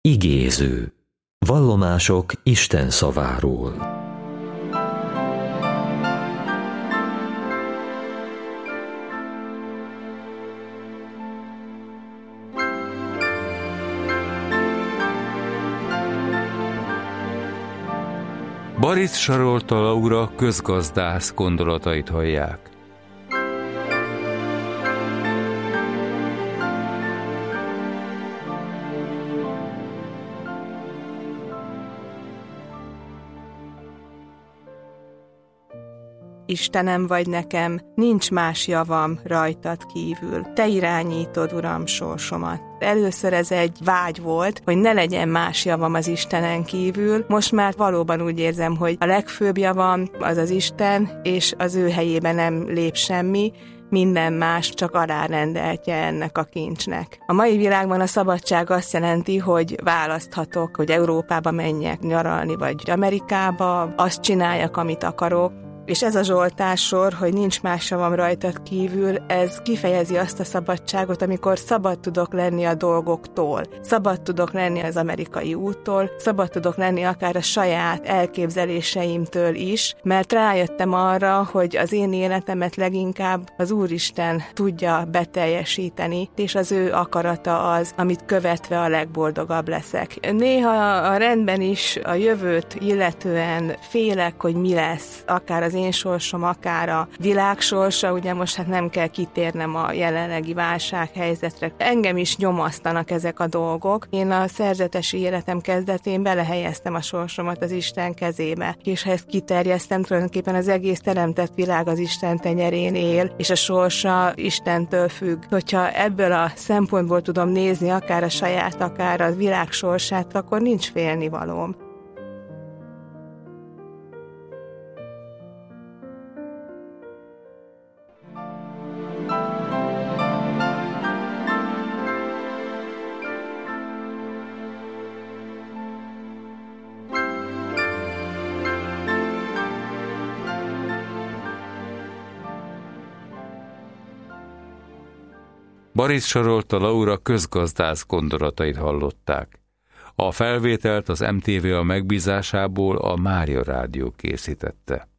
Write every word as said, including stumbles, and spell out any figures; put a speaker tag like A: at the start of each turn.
A: Igéző. Vallomások Isten szaváról.
B: Barics Sarolta Laura közgazdász gondolatait hallják.
C: Istenem vagy nekem, nincs más javam rajtad kívül. Te irányítod, Uram, sorsomat. Először ez egy vágy volt, hogy ne legyen más javam az Istenen kívül. Most már valóban úgy érzem, hogy a legfőbb javam az az Isten, és az ő helyében nem lép semmi, minden más csak alárendeltje ennek a kincsnek. A mai világban a szabadság azt jelenti, hogy választhatok, hogy Európába menjek nyaralni, vagy Amerikába, azt csináljak, amit akarok. És ez a zsoltássor, hogy nincs más javam rajtad kívül, ez kifejezi azt a szabadságot, amikor szabad tudok lenni a dolgoktól. Szabad tudok lenni az amerikai úttól, szabad tudok lenni akár a saját elképzeléseimtől is, mert rájöttem arra, hogy az én életemet leginkább az Úristen tudja beteljesíteni, és az ő akarata az, amit követve a legboldogabb leszek. Néha a rendben is a jövőt illetően félek, hogy mi lesz, akár az én sorsom, akár a világ sorsa, ugye most hát nem kell kitérnem a jelenlegi válsághelyzetre. Engem is nyomasztanak ezek a dolgok. Én a szerzetesi életem kezdetén belehelyeztem a sorsomat az Isten kezébe, és ha ezt kiterjesztem, tulajdonképpen az egész teremtett világ az Isten tenyerén él, és a sorsa Istentől függ. Hogyha ebből a szempontból tudom nézni akár a saját, akár a világ sorsát, akkor nincs félnivalóm.
B: Barics Sarolta Laura közgazdász gondolatait hallották. A felvételt az em té vé a megbízásából a Mária Rádió készítette.